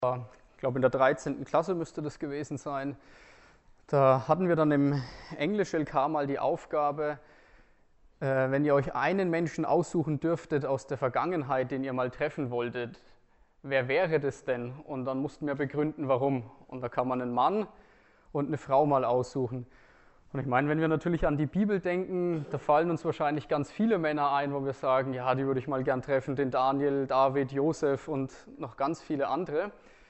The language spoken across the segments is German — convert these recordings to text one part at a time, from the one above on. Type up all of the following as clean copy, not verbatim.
Ich glaube, in der 13. Klasse müsste das gewesen sein. Da hatten wir dann im Englisch-LK mal die Aufgabe, wenn ihr euch einen Menschen aussuchen dürftet aus der Vergangenheit, den ihr mal treffen wolltet, wer wäre das denn? Und dann mussten wir begründen, warum. Und da kann man einen Mann und eine Frau mal aussuchen. Und ich meine, wenn wir natürlich an die Bibel denken, da fallen uns wahrscheinlich ganz viele Männer ein, wo wir sagen, ja, die würde ich mal gern treffen, den Daniel, David, Josef und noch ganz viele andere.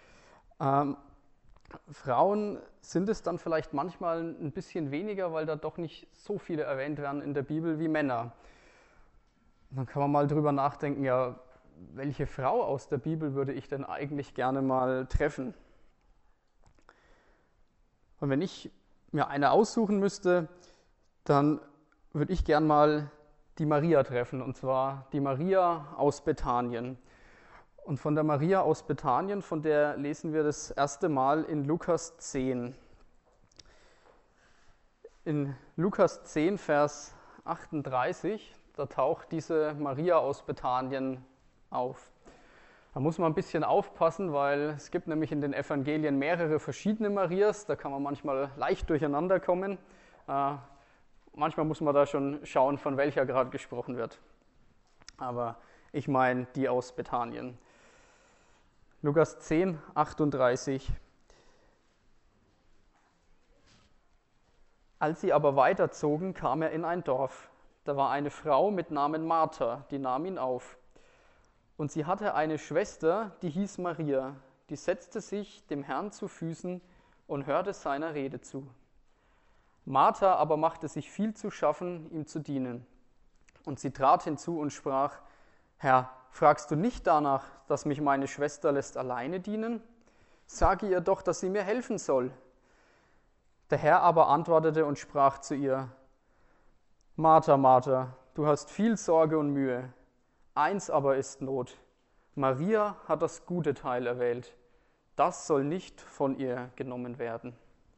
Frauen sind es dann vielleicht manchmal ein bisschen weniger, weil da doch nicht so viele erwähnt werden in der Bibel wie Männer. Und dann kann man mal drüber nachdenken, ja, welche Frau aus der Bibel würde ich denn eigentlich gerne mal treffen? Und wenn ich mir eine aussuchen müsste, dann würde ich gern mal die Maria treffen, und zwar die Maria aus Bethanien. Und von der Maria aus Bethanien, von der lesen wir das erste Mal in Lukas 10. In Lukas 10, Vers 38, da taucht diese Maria aus Bethanien auf. Da muss man ein bisschen aufpassen, weil es gibt nämlich in den Evangelien mehrere verschiedene Marias, da kann man manchmal leicht durcheinander kommen. Manchmal muss man da schon schauen, von welcher gerade gesprochen wird. Aber ich meine die aus Bethanien. Lukas 10, 38. Als sie aber weiterzogen, kam er in ein Dorf. Da war eine Frau mit Namen Martha, die nahm ihn auf. Und sie hatte eine Schwester, die hieß Maria, die setzte sich dem Herrn zu Füßen und hörte seiner Rede zu. Martha aber machte sich viel zu schaffen, ihm zu dienen. Und sie trat hinzu und sprach: Herr, fragst du nicht danach, dass mich meine Schwester lässt alleine dienen? Sage ihr doch, dass sie mir helfen soll. Der Herr aber antwortete und sprach zu ihr: Martha, Martha, du hast viel Sorge und Mühe. Eins aber ist Not. Maria hat das gute Teil erwählt. Das soll nicht von ihr genommen werden.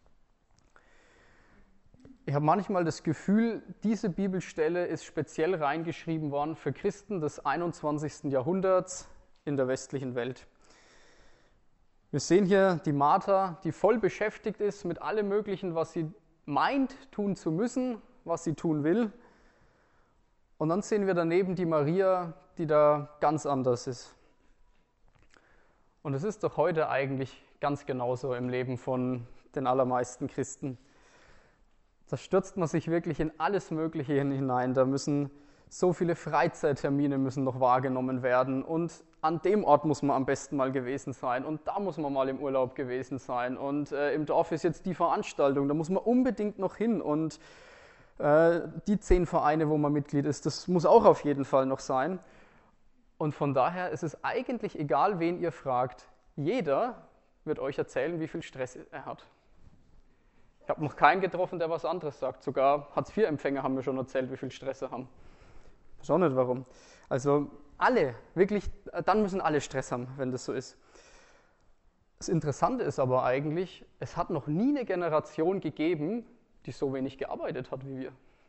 Ich habe manchmal das Gefühl, diese Bibelstelle ist speziell reingeschrieben worden für Christen des 21. Jahrhunderts in der westlichen Welt. Wir sehen hier die Martha, die voll beschäftigt ist mit allem Möglichen, was sie meint tun zu müssen, was sie tun will. Und dann sehen wir daneben die Maria, die da ganz anders ist. Und es ist doch heute eigentlich ganz genauso im Leben von den allermeisten Christen. Da stürzt man sich wirklich in alles Mögliche hinein. Da müssen so viele Freizeittermine müssen noch wahrgenommen werden. Und an dem Ort muss man am besten mal gewesen sein. Und da muss man mal im Urlaub gewesen sein. Und im Dorf ist jetzt die Veranstaltung, da muss man unbedingt noch hin. Und die 10 Vereine, wo man Mitglied ist, das muss auch auf jeden Fall noch sein. Und von daher ist es eigentlich egal, wen ihr fragt. Jeder wird euch erzählen, wie viel Stress er hat. Ich habe noch keinen getroffen, der was anderes sagt. Sogar Hartz-IV-Empfänger haben mir schon erzählt, wie viel Stress sie haben. Ich weiß auch nicht warum. Also alle, wirklich, dann müssen alle Stress haben, wenn das so ist. Das Interessante ist aber eigentlich, es hat noch nie eine Generation gegeben, die so wenig gearbeitet hat wie wir.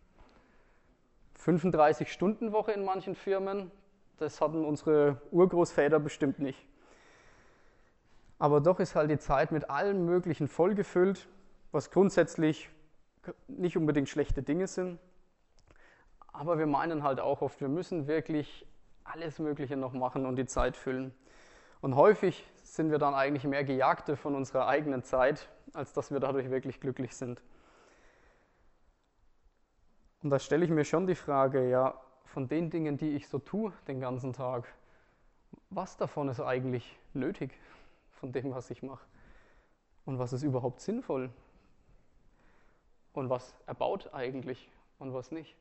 35-Stunden-Woche in manchen Firmen, das hatten unsere Urgroßväter bestimmt nicht. Aber doch ist halt die Zeit mit allem Möglichen vollgefüllt, was grundsätzlich nicht unbedingt schlechte Dinge sind. Aber wir meinen halt auch oft, wir müssen wirklich alles Mögliche noch machen und die Zeit füllen. Und häufig sind wir dann eigentlich mehr Gejagte von unserer eigenen Zeit, als dass wir dadurch wirklich glücklich sind. Und da stelle ich mir schon die Frage, ja, von den Dingen, die ich so tue den ganzen Tag, was davon ist eigentlich nötig von dem, was ich mache? Und was ist überhaupt sinnvoll? Und was erbaut eigentlich und was nicht?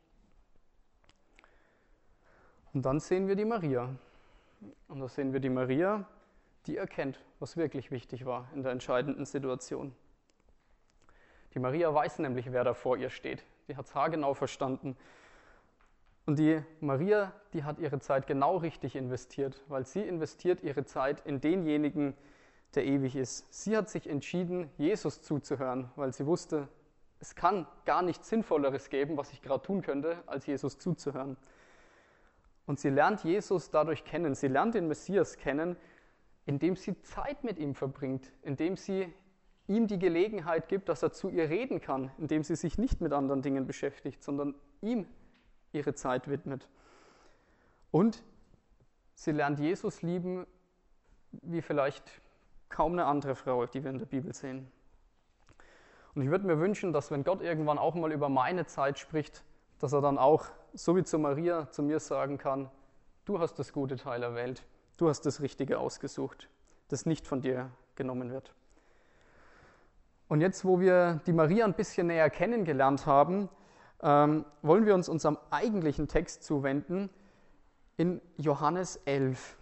Und dann sehen wir die Maria. Und da sehen wir die Maria, die erkennt, was wirklich wichtig war in der entscheidenden Situation. Die Maria weiß nämlich, wer da vor ihr steht. Die hat es haargenau verstanden. Und die Maria, die hat ihre Zeit genau richtig investiert, weil sie investiert ihre Zeit in denjenigen, der ewig ist. Sie hat sich entschieden, Jesus zuzuhören, weil sie wusste, es kann gar nichts Sinnvolleres geben, was ich gerade tun könnte, als Jesus zuzuhören. Und sie lernt Jesus dadurch kennen. Sie lernt den Messias kennen, indem sie Zeit mit ihm verbringt, indem sie ihm die Gelegenheit gibt, dass er zu ihr reden kann, indem sie sich nicht mit anderen Dingen beschäftigt, sondern ihm ihre Zeit widmet. Und sie lernt Jesus lieben, wie vielleicht kaum eine andere Frau, die wir in der Bibel sehen. Und ich würde mir wünschen, dass wenn Gott irgendwann auch mal über meine Zeit spricht, dass er dann auch, so wie zu Maria, zu mir sagen kann, du hast das gute Teil erwählt, du hast das Richtige ausgesucht, das nicht von dir genommen wird. Und jetzt, wo wir die Maria ein bisschen näher kennengelernt haben, wollen wir uns unserem eigentlichen Text zuwenden in Johannes 11.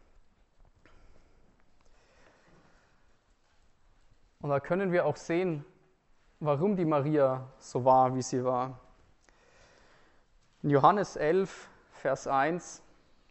Und da können wir auch sehen, warum die Maria so war, wie sie war. In Johannes 11, Vers 1: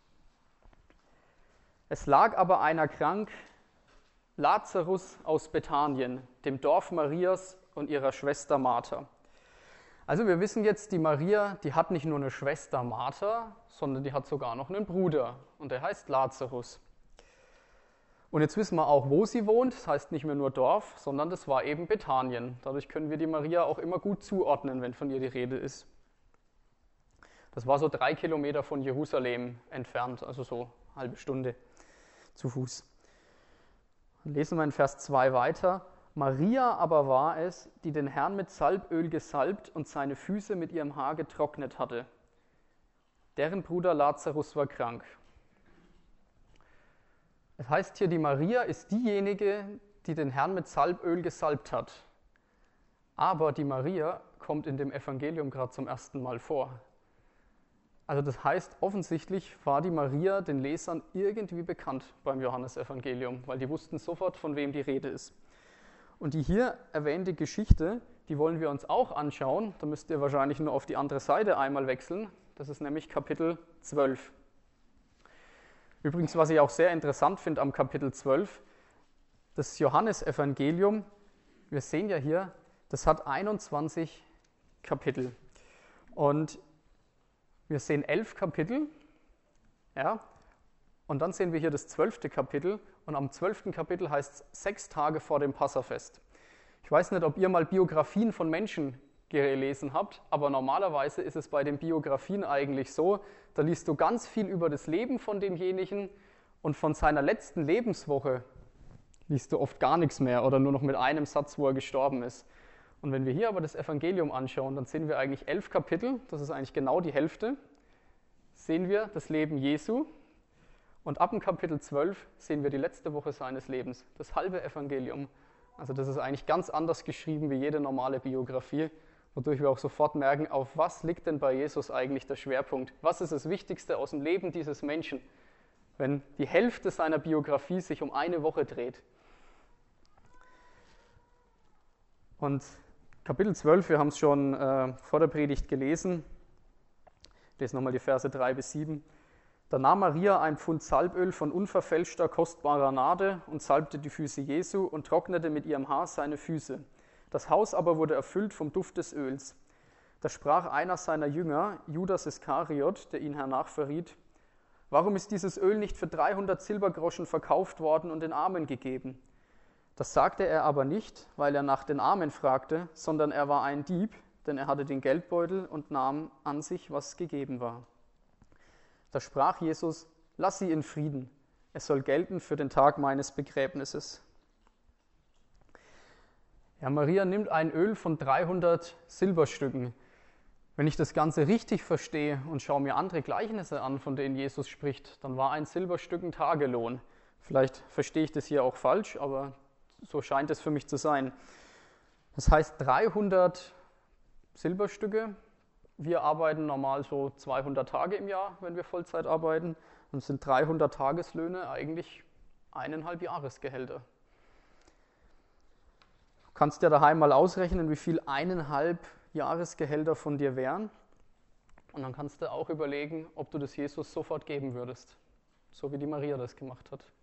Es lag aber einer krank, Lazarus aus Bethanien, dem Dorf Marias und ihrer Schwester Martha. Also wir wissen jetzt, die Maria, die hat nicht nur eine Schwester Martha, sondern die hat sogar noch einen Bruder und der heißt Lazarus. Und jetzt wissen wir auch, wo sie wohnt. Das heißt nicht mehr nur Dorf, sondern das war eben Bethanien. Dadurch können wir die Maria auch immer gut zuordnen, wenn von ihr die Rede ist. Das war so 3 Kilometer von Jerusalem entfernt, also so eine halbe Stunde zu Fuß. Dann lesen wir in Vers 2 weiter. Maria aber war es, die den Herrn mit Salböl gesalbt und seine Füße mit ihrem Haar getrocknet hatte. Deren Bruder Lazarus war krank. Es heißt hier, die Maria ist diejenige, die den Herrn mit Salböl gesalbt hat. Aber die Maria kommt in dem Evangelium gerade zum ersten Mal vor. Also das heißt, offensichtlich war die Maria den Lesern irgendwie bekannt beim Johannesevangelium, weil die wussten sofort, von wem die Rede ist. Und die hier erwähnte Geschichte, die wollen wir uns auch anschauen. Da müsst ihr wahrscheinlich nur auf die andere Seite einmal wechseln. Das ist nämlich Kapitel 12. Übrigens, was ich auch sehr interessant finde am Kapitel 12, das Johannesevangelium, wir sehen ja hier, das hat 21 Kapitel. Und wir sehen 11 Kapitel, ja, und dann sehen wir hier das 12. Kapitel. Und am 12. Kapitel heißt es 6 Tage vor dem Passafest. Ich weiß nicht, ob ihr mal Biografien von Menschen gelesen habt, aber normalerweise ist es bei den Biografien eigentlich so, da liest du ganz viel über das Leben von demjenigen und von seiner letzten Lebenswoche liest du oft gar nichts mehr oder nur noch mit einem Satz, wo er gestorben ist. Und wenn wir hier aber das Evangelium anschauen, dann sehen wir eigentlich 11 Kapitel, das ist eigentlich genau die Hälfte, sehen wir das Leben Jesu. Und ab dem Kapitel 12 sehen wir die letzte Woche seines Lebens, das halbe Evangelium. Also das ist eigentlich ganz anders geschrieben wie jede normale Biografie, wodurch wir auch sofort merken, auf was liegt denn bei Jesus eigentlich der Schwerpunkt? Was ist das Wichtigste aus dem Leben dieses Menschen, wenn die Hälfte seiner Biografie sich um eine Woche dreht? Und Kapitel 12, wir haben es schon vor der Predigt gelesen. Ich lese nochmal die Verse 3 bis 7. Da nahm Maria ein Pfund Salböl von unverfälschter, kostbarer Nade und salbte die Füße Jesu und trocknete mit ihrem Haar seine Füße. Das Haus aber wurde erfüllt vom Duft des Öls. Da sprach einer seiner Jünger, Judas Iskariot, der ihn hernach verriet: Warum ist dieses Öl nicht für 300 Silbergroschen verkauft worden und den Armen gegeben? Das sagte er aber nicht, weil er nach den Armen fragte, sondern er war ein Dieb, denn er hatte den Geldbeutel und nahm an sich, was gegeben war. Da sprach Jesus: Lass sie in Frieden, es soll gelten für den Tag meines Begräbnisses. Ja, Maria nimmt ein Öl von 300 Silberstücken. Wenn ich das Ganze richtig verstehe und schaue mir andere Gleichnisse an, von denen Jesus spricht, dann war ein Silberstück ein Tagelohn. Vielleicht verstehe ich das hier auch falsch, aber so scheint es für mich zu sein. Das heißt 300 Silberstücke. Wir arbeiten normal so 200 Tage im Jahr, wenn wir Vollzeit arbeiten. Und sind 300 Tageslöhne eigentlich 1,5 Jahresgehälter. Du kannst dir daheim mal ausrechnen, wie viel 1,5 Jahresgehälter von dir wären. Und dann kannst du auch überlegen, ob du das Jesus sofort geben würdest. So wie die Maria das gemacht hat.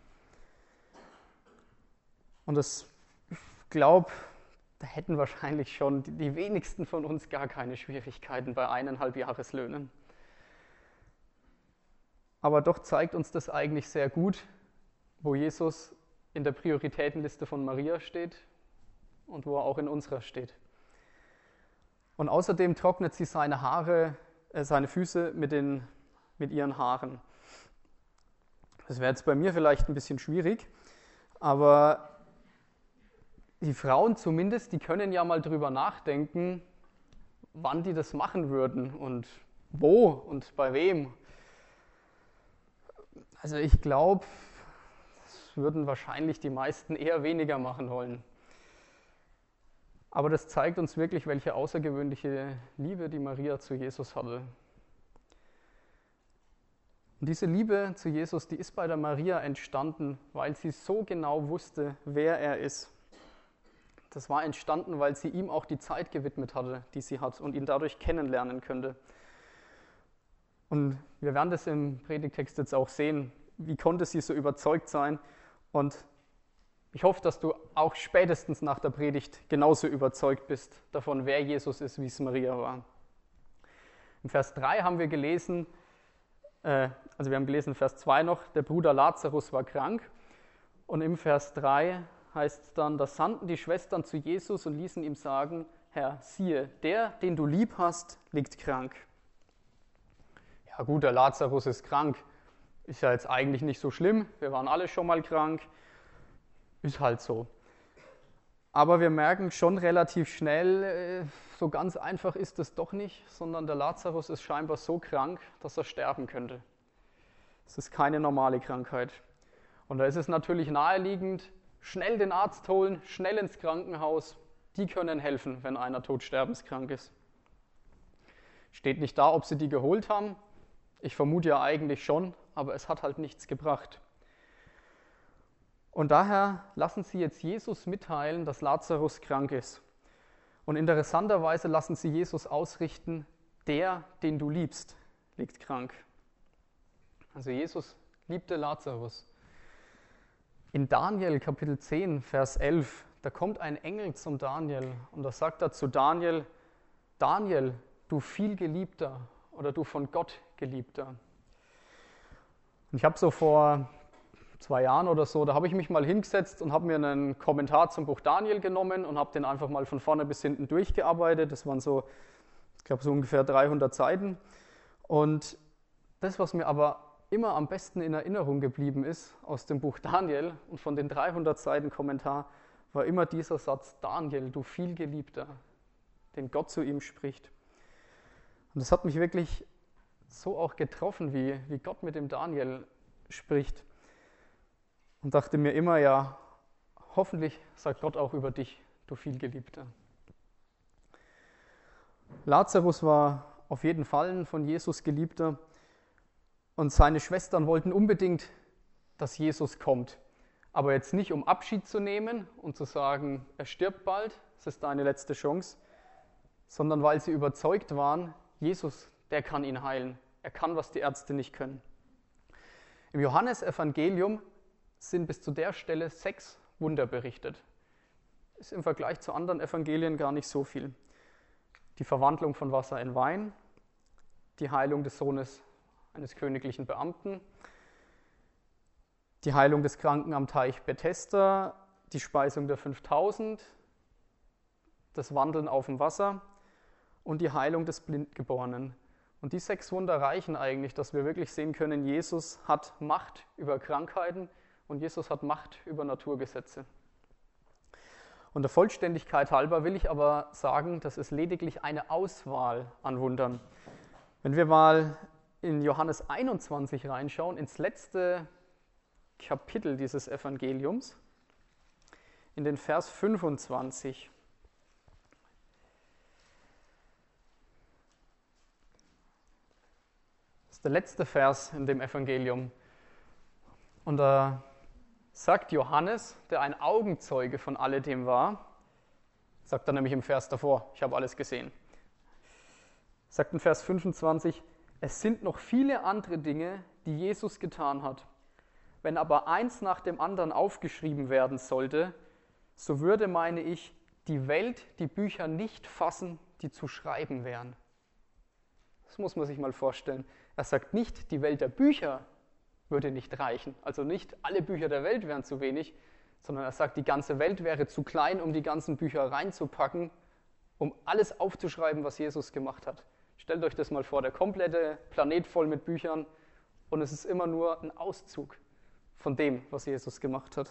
Und ich glaube, da hätten wahrscheinlich schon die wenigsten von uns gar keine Schwierigkeiten bei 1,5 Jahreslöhnen. Aber doch zeigt uns das eigentlich sehr gut, wo Jesus in der Prioritätenliste von Maria steht und wo er auch in unserer steht. Und außerdem trocknet sie seine Füße mit ihren Haaren. Das wäre jetzt bei mir vielleicht ein bisschen schwierig, aber die Frauen zumindest, die können ja mal drüber nachdenken, wann die das machen würden und wo und bei wem. Also ich glaube, das würden wahrscheinlich die meisten eher weniger machen wollen. Aber das zeigt uns wirklich, welche außergewöhnliche Liebe die Maria zu Jesus hatte. Und diese Liebe zu Jesus, die ist bei der Maria entstanden, weil sie so genau wusste, wer er ist. Das war entstanden, weil sie ihm auch die Zeit gewidmet hatte, die sie hat und ihn dadurch kennenlernen könnte. Und wir werden das im Predigtext jetzt auch sehen, wie konnte sie so überzeugt sein. Und ich hoffe, dass du auch spätestens nach der Predigt genauso überzeugt bist davon, wer Jesus ist, wie es Maria war. Im Vers 3 haben wir gelesen, Vers 2 noch, der Bruder Lazarus war krank. Und im Vers 3 heißt es dann, da sandten die Schwestern zu Jesus und ließen ihm sagen, Herr, siehe, der, den du lieb hast, liegt krank. Ja gut, der Lazarus ist krank. Ist ja jetzt eigentlich nicht so schlimm. Wir waren alle schon mal krank. Ist halt so. Aber wir merken schon relativ schnell, so ganz einfach ist es doch nicht, sondern der Lazarus ist scheinbar so krank, dass er sterben könnte. Es ist keine normale Krankheit. Und da ist es natürlich naheliegend, schnell den Arzt holen, schnell ins Krankenhaus. Die können helfen, wenn einer todsterbenskrank ist. Steht nicht da, ob sie die geholt haben. Ich vermute ja eigentlich schon, aber es hat halt nichts gebracht. Und daher lassen sie jetzt Jesus mitteilen, dass Lazarus krank ist. Und interessanterweise lassen sie Jesus ausrichten, der, den du liebst, liegt krank. Also Jesus liebte Lazarus. In Daniel Kapitel 10, Vers 11, da kommt ein Engel zum Daniel und da sagt er zu Daniel, Daniel, du vielgeliebter oder du von Gott geliebter. Und ich habe so vor 2 Jahren oder so, da habe ich mich mal hingesetzt und habe mir einen Kommentar zum Buch Daniel genommen und habe den einfach mal von vorne bis hinten durchgearbeitet. Das waren so, ich glaube, so ungefähr 300 Seiten. Und das, was mir aber immer am besten in Erinnerung geblieben ist aus dem Buch Daniel und von den 300 Seiten Kommentar, war immer dieser Satz, Daniel, du vielgeliebter, den Gott zu ihm spricht. Und das hat mich wirklich so auch getroffen, wie Gott mit dem Daniel spricht. Und dachte mir immer, ja, hoffentlich sagt Gott auch über dich, du vielgeliebter. Lazarus war auf jeden Fall ein von Jesus Geliebter und seine Schwestern wollten unbedingt, dass Jesus kommt. Aber jetzt nicht, um Abschied zu nehmen und zu sagen, er stirbt bald, es ist deine letzte Chance, sondern weil sie überzeugt waren, Jesus, der kann ihn heilen. Er kann, was die Ärzte nicht können. Im Johannesevangelium sind bis zu der Stelle 6 Wunder berichtet. Ist im Vergleich zu anderen Evangelien gar nicht so viel. Die Verwandlung von Wasser in Wein, die Heilung des Sohnes eines königlichen Beamten, die Heilung des Kranken am Teich Bethesda, die Speisung der 5000, das Wandeln auf dem Wasser und die Heilung des Blindgeborenen. Und die 6 Wunder reichen eigentlich, dass wir wirklich sehen können, Jesus hat Macht über Krankheiten und Jesus hat Macht über Naturgesetze. Und der Vollständigkeit halber will ich aber sagen, das ist lediglich eine Auswahl an Wundern. Wenn wir mal in Johannes 21 reinschauen, ins letzte Kapitel dieses Evangeliums, in den Vers 25. Das ist der letzte Vers in dem Evangelium. Und da sagt Johannes, der ein Augenzeuge von alledem war, sagt er nämlich im Vers davor, ich habe alles gesehen, sagt in Vers 25, es sind noch viele andere Dinge, die Jesus getan hat. Wenn aber eins nach dem anderen aufgeschrieben werden sollte, so würde, meine ich, die Welt die Bücher nicht fassen, die zu schreiben wären. Das muss man sich mal vorstellen. Er sagt nicht die Welt der Bücher, würde nicht reichen. Also nicht alle Bücher der Welt wären zu wenig, sondern er sagt, die ganze Welt wäre zu klein, um die ganzen Bücher reinzupacken, um alles aufzuschreiben, was Jesus gemacht hat. Stellt euch das mal vor, der komplette Planet voll mit Büchern und es ist immer nur ein Auszug von dem, was Jesus gemacht hat.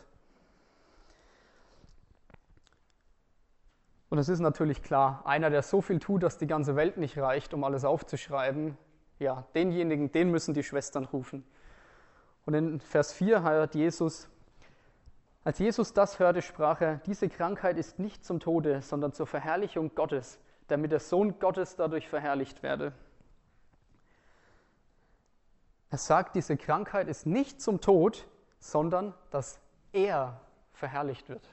Und es ist natürlich klar, einer, der so viel tut, dass die ganze Welt nicht reicht, um alles aufzuschreiben, ja, denjenigen, den müssen die Schwestern rufen. Und in Vers 4 hört Jesus, als Jesus das hörte, sprach er, diese Krankheit ist nicht zum Tode, sondern zur Verherrlichung Gottes, damit der Sohn Gottes dadurch verherrlicht werde. Er sagt, diese Krankheit ist nicht zum Tod, sondern dass er verherrlicht wird.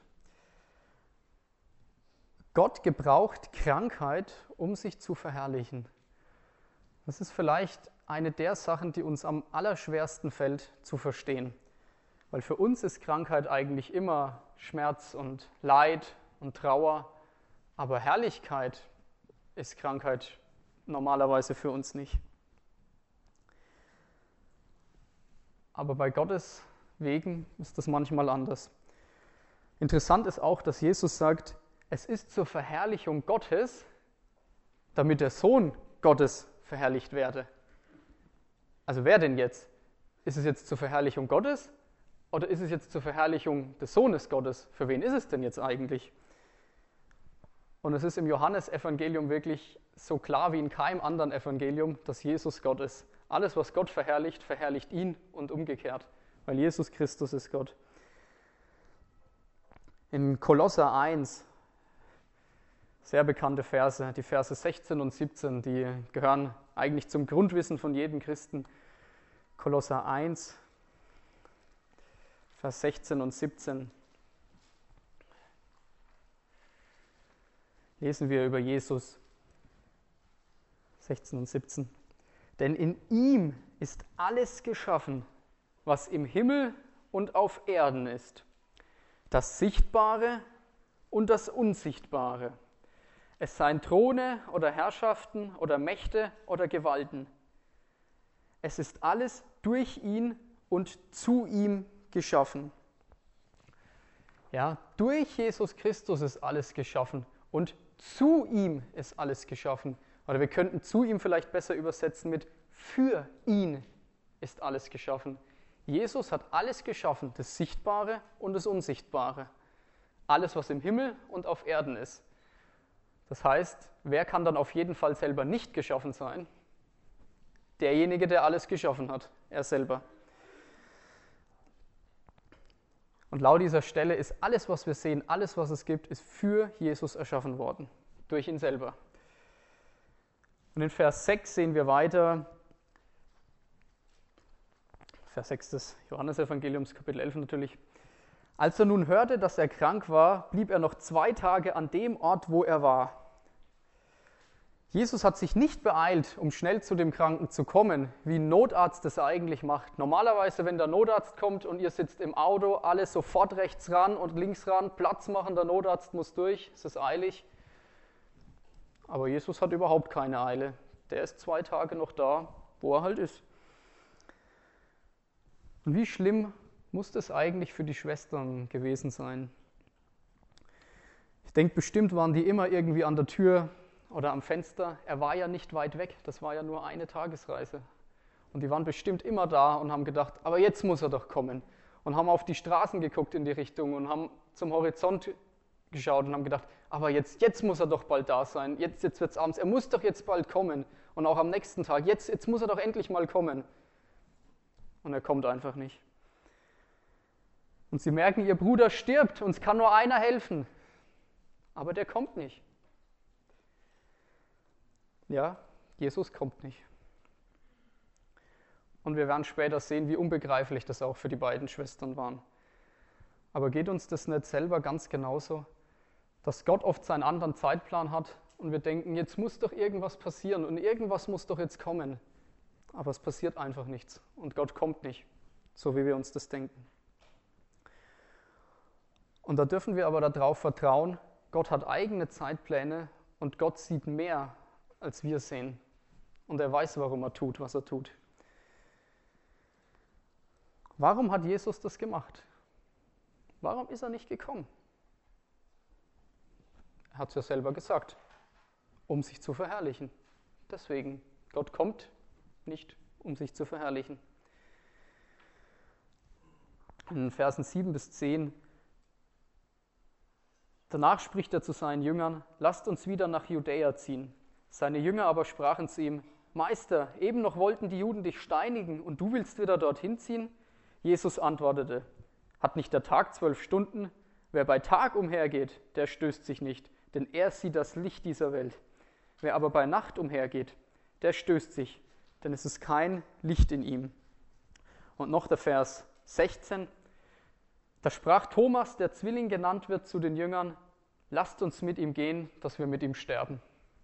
Gott gebraucht Krankheit, um sich zu verherrlichen. Das ist vielleicht eine der Sachen, die uns am allerschwersten fällt zu verstehen. Weil für uns ist Krankheit eigentlich immer Schmerz und Leid und Trauer, aber Herrlichkeit ist Krankheit normalerweise für uns nicht. Aber bei Gottes Wegen ist das manchmal anders. Interessant ist auch, dass Jesus sagt, es ist zur Verherrlichung Gottes, damit der Sohn Gottes verherrlicht werde. Also wer denn jetzt? Ist es jetzt zur Verherrlichung Gottes oder ist es jetzt zur Verherrlichung des Sohnes Gottes? Für wen ist es denn jetzt eigentlich? Und es ist im Johannesevangelium wirklich so klar wie in keinem anderen Evangelium, dass Jesus Gott ist. Alles, was Gott verherrlicht, verherrlicht ihn und umgekehrt, weil Jesus Christus ist Gott. In Kolosser 1, sehr bekannte Verse, die Verse 16 und 17, die gehören eigentlich zum Grundwissen von jedem Christen. Kolosser 1, Vers 16 und 17. Lesen wir über Jesus 16 und 17. Denn in ihm ist alles geschaffen, was im Himmel und auf Erden ist, das Sichtbare und das Unsichtbare. Es seien Throne oder Herrschaften oder Mächte oder Gewalten. Es ist alles durch ihn und zu ihm geschaffen. Ja, durch Jesus Christus ist alles geschaffen und zu ihm ist alles geschaffen. Oder wir könnten zu ihm vielleicht besser übersetzen mit für ihn ist alles geschaffen. Jesus hat alles geschaffen, das Sichtbare und das Unsichtbare. Alles, was im Himmel und auf Erden ist. Das heißt, wer kann dann auf jeden Fall selber nicht geschaffen sein? Derjenige, der alles geschaffen hat, er selber. Und laut dieser Stelle ist alles, was wir sehen, alles, was es gibt, ist für Jesus erschaffen worden, durch ihn selber. Und in Vers 6 sehen wir weiter, Vers 6 des Johannesevangeliums, Kapitel 11 natürlich. Als er nun hörte, dass er krank war, blieb er noch 2 Tage an dem Ort, wo er war. Jesus hat sich nicht beeilt, um schnell zu dem Kranken zu kommen, wie ein Notarzt das eigentlich macht. Normalerweise, wenn der Notarzt kommt und ihr sitzt im Auto, alle sofort rechts ran und links ran, Platz machen, der Notarzt muss durch, es ist eilig. Aber Jesus hat überhaupt keine Eile. Der ist 2 Tage noch da, wo er halt ist. Und wie schlimm muss das eigentlich für die Schwestern gewesen sein? Ich denke, bestimmt waren die immer irgendwie an der Tür oder am Fenster. Er war ja nicht weit weg, das war ja nur eine Tagesreise. Und die waren bestimmt immer da und haben gedacht, aber jetzt muss er doch kommen. Und haben auf die Straßen geguckt in die Richtung und haben zum Horizont geschaut und haben gedacht, aber jetzt muss er doch bald da sein, jetzt wird es abends, er muss doch jetzt bald kommen. Und auch am nächsten Tag, jetzt muss er doch endlich mal kommen. Und er kommt einfach nicht. Und sie merken, ihr Bruder stirbt, uns kann nur einer helfen. Aber der kommt nicht. Ja, Jesus kommt nicht. Und wir werden später sehen, wie unbegreiflich das auch für die beiden Schwestern war. Aber geht uns das nicht selber ganz genauso, dass Gott oft seinen anderen Zeitplan hat und wir denken, jetzt muss doch irgendwas passieren und irgendwas muss doch jetzt kommen. Aber es passiert einfach nichts und Gott kommt nicht, so wie wir uns das denken. Und da dürfen wir aber darauf vertrauen, Gott hat eigene Zeitpläne und Gott sieht mehr, als wir sehen. Und er weiß, warum er tut, was er tut. Warum hat Jesus das gemacht? Warum ist er nicht gekommen? Er hat es ja selber gesagt, um sich zu verherrlichen. Deswegen, Gott kommt nicht, um sich zu verherrlichen. In Versen 7 bis 10, danach spricht er zu seinen Jüngern, lasst uns wieder nach Judäa ziehen. Seine Jünger aber sprachen zu ihm, Meister, eben noch wollten die Juden dich steinigen und du willst wieder dorthin ziehen? Jesus antwortete, hat nicht der Tag 12 Stunden? Wer bei Tag umhergeht, der stößt sich nicht, denn er sieht das Licht dieser Welt. Wer aber bei Nacht umhergeht, der stößt sich, denn es ist kein Licht in ihm. Und noch der Vers 16. Da sprach Thomas, der Zwilling genannt wird, zu den Jüngern, lasst uns mit ihm gehen, dass wir mit ihm sterben.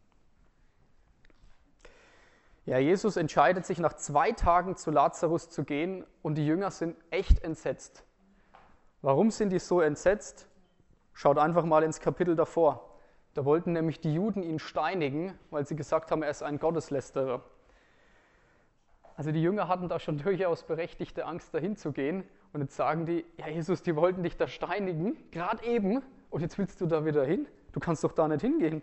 Ja, Jesus entscheidet sich nach 2 Tagen zu Lazarus zu gehen und die Jünger sind echt entsetzt. Warum sind die so entsetzt? Schaut einfach mal ins Kapitel davor. Da wollten nämlich die Juden ihn steinigen, weil sie gesagt haben, er ist ein Gotteslästerer. Also die Jünger hatten da schon durchaus berechtigte Angst, dahin zu gehen. Und jetzt sagen die, ja Jesus, die wollten dich da steinigen, gerade eben, und jetzt willst du da wieder hin? Du kannst doch da nicht hingehen.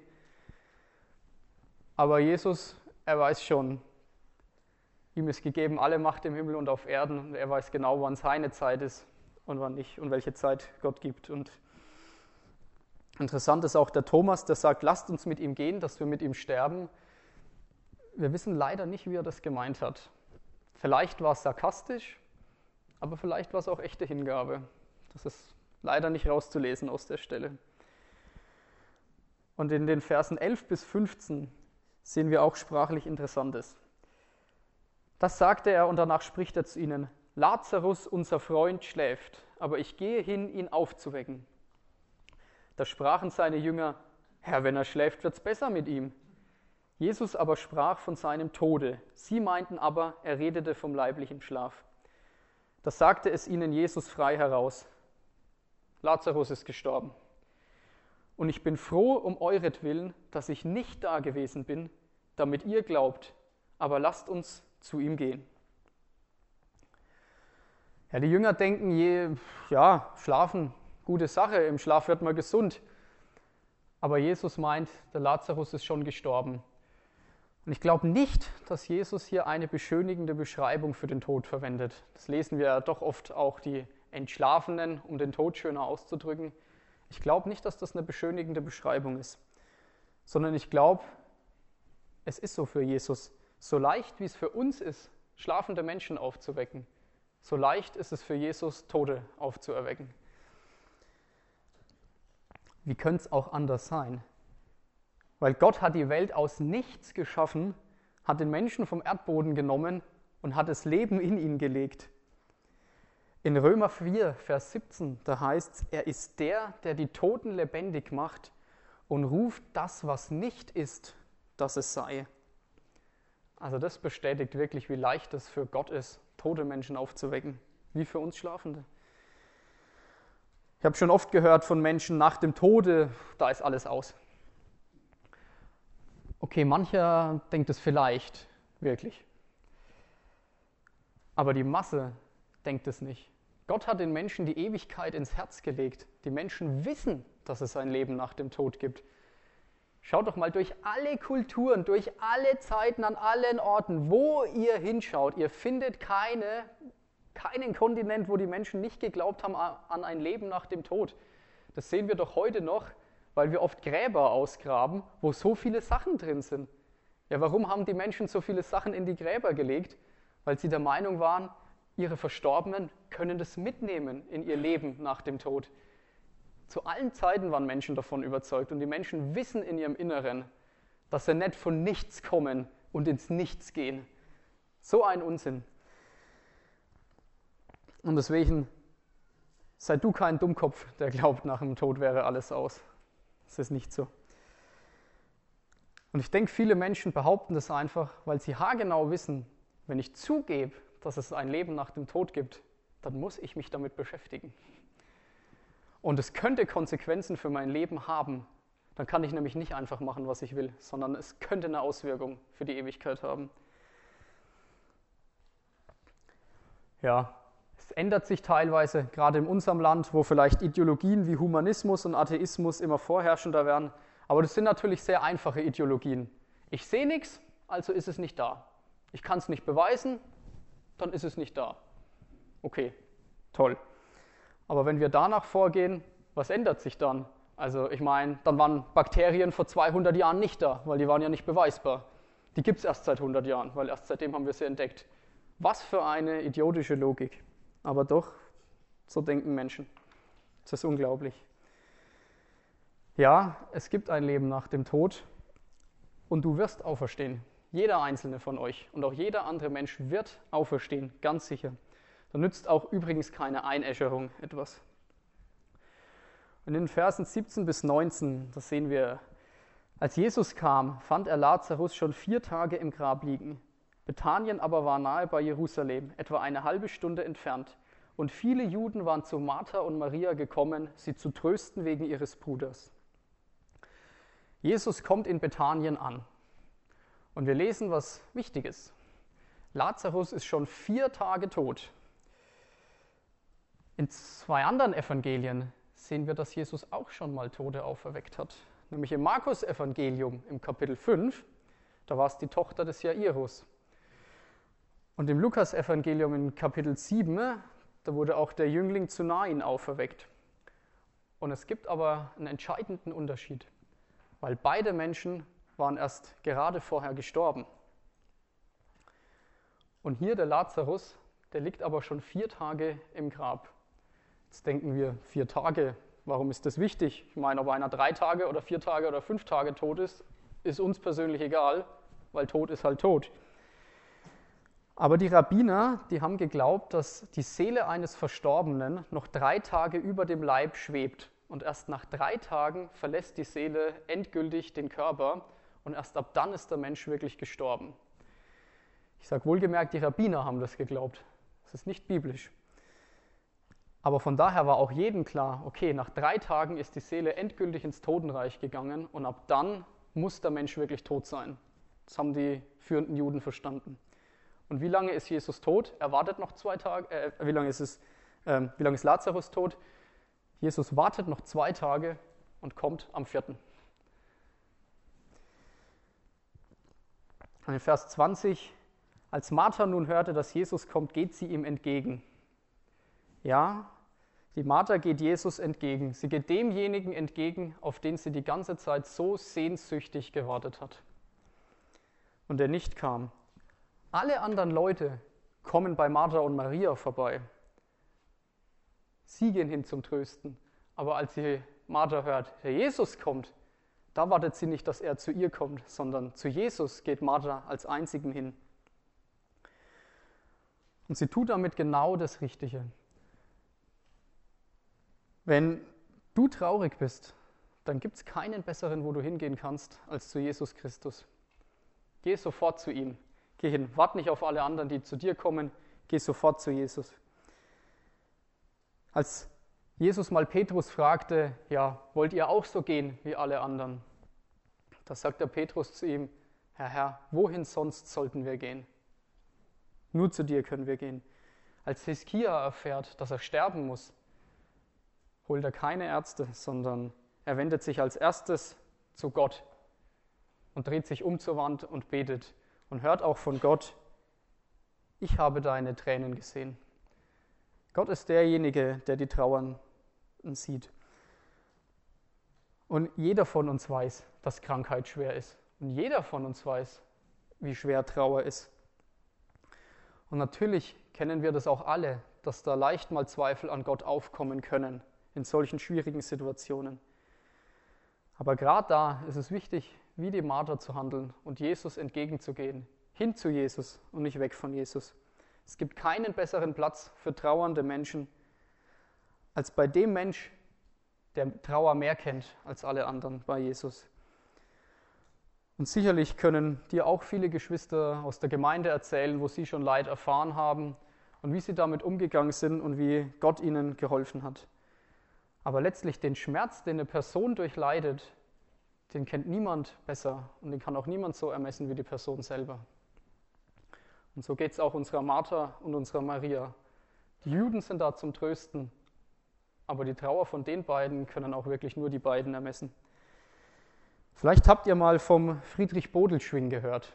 Aber Jesus, er weiß schon, ihm ist gegeben alle Macht im Himmel und auf Erden. Und er weiß genau, wann seine Zeit ist und wann nicht und welche Zeit Gott gibt. Und interessant ist auch der Thomas, der sagt, lasst uns mit ihm gehen, dass wir mit ihm sterben. Wir wissen leider nicht, wie er das gemeint hat. Vielleicht war es sarkastisch, aber vielleicht war es auch echte Hingabe. Das ist leider nicht rauszulesen aus der Stelle. Und in den Versen 11 bis 15 sehen wir auch sprachlich Interessantes. Das sagte er und danach spricht er zu ihnen, Lazarus, unser Freund, schläft, aber ich gehe hin, ihn aufzuwecken. Da sprachen seine Jünger, Herr, wenn er schläft, wird's besser mit ihm. Jesus aber sprach von seinem Tode. Sie meinten aber, er redete vom leiblichen Schlaf. Da sagte es ihnen Jesus frei heraus. Lazarus ist gestorben. Und ich bin froh um euretwillen, dass ich nicht da gewesen bin, damit ihr glaubt. Aber lasst uns zu ihm gehen. Ja, die Jünger denken, schlafen, gute Sache, im Schlaf wird man gesund. Aber Jesus meint, der Lazarus ist schon gestorben. Und ich glaube nicht, dass Jesus hier eine beschönigende Beschreibung für den Tod verwendet. Das lesen wir ja doch oft auch, die Entschlafenen, um den Tod schöner auszudrücken. Ich glaube nicht, dass das eine beschönigende Beschreibung ist, sondern ich glaube, es ist so für Jesus. So leicht, wie es für uns ist, schlafende Menschen aufzuwecken, so leicht ist es für Jesus, Tote aufzuerwecken. Wie könnte es auch anders sein? Weil Gott hat die Welt aus nichts geschaffen, hat den Menschen vom Erdboden genommen und hat das Leben in ihn gelegt. In Römer 4, Vers 17, da heißt es, er ist der, der die Toten lebendig macht und ruft das, was nicht ist, dass es sei. Also das bestätigt wirklich, wie leicht es für Gott ist, tote Menschen aufzuwecken, wie für uns Schlafende. Ich habe schon oft gehört von Menschen, nach dem Tode, da ist alles aus. Okay, mancher denkt es vielleicht, wirklich. Aber die Masse denkt es nicht. Gott hat den Menschen die Ewigkeit ins Herz gelegt. Die Menschen wissen, dass es ein Leben nach dem Tod gibt. Schaut doch mal durch alle Kulturen, durch alle Zeiten, an allen Orten, wo ihr hinschaut. Ihr findet keinen Kontinent, wo die Menschen nicht geglaubt haben an ein Leben nach dem Tod. Das sehen wir doch heute noch, weil wir oft Gräber ausgraben, wo so viele Sachen drin sind. Ja, warum haben die Menschen so viele Sachen in die Gräber gelegt? Weil sie der Meinung waren, ihre Verstorbenen können das mitnehmen in ihr Leben nach dem Tod. Zu allen Zeiten waren Menschen davon überzeugt und die Menschen wissen in ihrem Inneren, dass sie nicht von nichts kommen und ins Nichts gehen. So ein Unsinn. Und deswegen, sei du kein Dummkopf, der glaubt, nach dem Tod wäre alles aus. Das ist nicht so. Und ich denke, viele Menschen behaupten das einfach, weil sie haargenau wissen, wenn ich zugebe, dass es ein Leben nach dem Tod gibt, dann muss ich mich damit beschäftigen. Und es könnte Konsequenzen für mein Leben haben. Dann kann ich nämlich nicht einfach machen, was ich will, sondern es könnte eine Auswirkung für die Ewigkeit haben. Ja, Es ändert sich teilweise, gerade in unserem Land, wo vielleicht Ideologien wie Humanismus und Atheismus immer vorherrschender werden. Aber das sind natürlich sehr einfache Ideologien. Ich sehe nichts, also ist es nicht da. Ich kann es nicht beweisen, dann ist es nicht da. Okay, toll. Aber wenn wir danach vorgehen, was ändert sich dann? Also ich meine, dann waren Bakterien vor 200 Jahren nicht da, weil die waren ja nicht beweisbar. Die gibt es erst seit 100 Jahren, weil erst seitdem haben wir sie entdeckt. Was für eine idiotische Logik. Aber doch, so denken Menschen. Das ist unglaublich. Ja, es gibt ein Leben nach dem Tod und du wirst auferstehen. Jeder einzelne von euch und auch jeder andere Mensch wird auferstehen, ganz sicher. Da nützt auch übrigens keine Einäscherung etwas. Und in den Versen 17 bis 19, das sehen wir, als Jesus kam, fand er Lazarus schon 4 Tage im Grab liegen. Bethanien aber war nahe bei Jerusalem, etwa eine halbe Stunde entfernt. Und viele Juden waren zu Martha und Maria gekommen, sie zu trösten wegen ihres Bruders. Jesus kommt in Bethanien an. Und wir lesen was Wichtiges. Lazarus ist schon 4 Tage tot. In 2 anderen Evangelien sehen wir, dass Jesus auch schon mal Tote auferweckt hat. Nämlich im Markus-Evangelium im Kapitel 5, da war es die Tochter des Jairus. Und im Lukas-Evangelium im Kapitel 7, da wurde auch der Jüngling zu Nain auferweckt. Und es gibt aber einen entscheidenden Unterschied, weil beide Menschen waren erst gerade vorher gestorben. Und hier der Lazarus, der liegt aber schon 4 Tage im Grab. Jetzt denken wir, 4 Tage, warum ist das wichtig? Ich meine, ob einer 3 Tage oder 4 Tage oder 5 Tage tot ist uns persönlich egal, weil tot ist halt tot. Aber die Rabbiner, die haben geglaubt, dass die Seele eines Verstorbenen noch 3 Tage über dem Leib schwebt. Und erst nach 3 Tagen verlässt die Seele endgültig den Körper und erst ab dann ist der Mensch wirklich gestorben. Ich sage wohlgemerkt, die Rabbiner haben das geglaubt. Das ist nicht biblisch. Aber von daher war auch jedem klar, okay, nach 3 Tagen ist die Seele endgültig ins Totenreich gegangen und ab dann muss der Mensch wirklich tot sein. Das haben die führenden Juden verstanden. Und wie lange ist Jesus tot? Er wartet noch 2 Tage. Wie lange ist Lazarus tot? Jesus wartet noch 2 Tage und kommt am 4. Und in Vers 20, als Martha nun hörte, dass Jesus kommt, geht sie ihm entgegen. Ja, die Martha geht Jesus entgegen. Sie geht demjenigen entgegen, auf den sie die ganze Zeit so sehnsüchtig gewartet hat. Und der nicht kam. Alle anderen Leute kommen bei Martha und Maria vorbei. Sie gehen hin zum Trösten. Aber als sie Martha hört, der Jesus kommt, da wartet sie nicht, dass er zu ihr kommt, sondern zu Jesus geht Martha als Einzigen hin. Und sie tut damit genau das Richtige. Wenn du traurig bist, dann gibt es keinen besseren, wo du hingehen kannst, als zu Jesus Christus. Geh sofort zu ihm. Geh hin. Wart nicht auf alle anderen, die zu dir kommen. Geh sofort zu Jesus. Als Jesus mal Petrus fragte, ja, wollt ihr auch so gehen wie alle anderen? Da sagt der Petrus zu ihm, Herr, wohin sonst sollten wir gehen? Nur zu dir können wir gehen. Als Hiskia erfährt, dass er sterben muss, holt er keine Ärzte, sondern er wendet sich als erstes zu Gott und dreht sich um zur Wand und betet und hört auch von Gott, ich habe deine Tränen gesehen. Gott ist derjenige, der die Trauernden sieht. Und jeder von uns weiß, dass Krankheit schwer ist. Und jeder von uns weiß, wie schwer Trauer ist. Und natürlich kennen wir das auch alle, dass da leicht mal Zweifel an Gott aufkommen können in solchen schwierigen Situationen. Aber gerade da ist es wichtig, wie die Martha zu handeln und Jesus entgegenzugehen, hin zu Jesus und nicht weg von Jesus. Es gibt keinen besseren Platz für trauernde Menschen als bei dem Mensch, der Trauer mehr kennt als alle anderen, bei Jesus. Und sicherlich können dir auch viele Geschwister aus der Gemeinde erzählen, wo sie schon Leid erfahren haben und wie sie damit umgegangen sind und wie Gott ihnen geholfen hat. Aber letztlich den Schmerz, den eine Person durchleidet, den kennt niemand besser und den kann auch niemand so ermessen wie die Person selber. Und so geht es auch unserer Martha und unserer Maria. Die Juden sind da zum Trösten, aber die Trauer von den beiden können auch wirklich nur die beiden ermessen. Vielleicht habt ihr mal vom Friedrich Bodelschwingh gehört.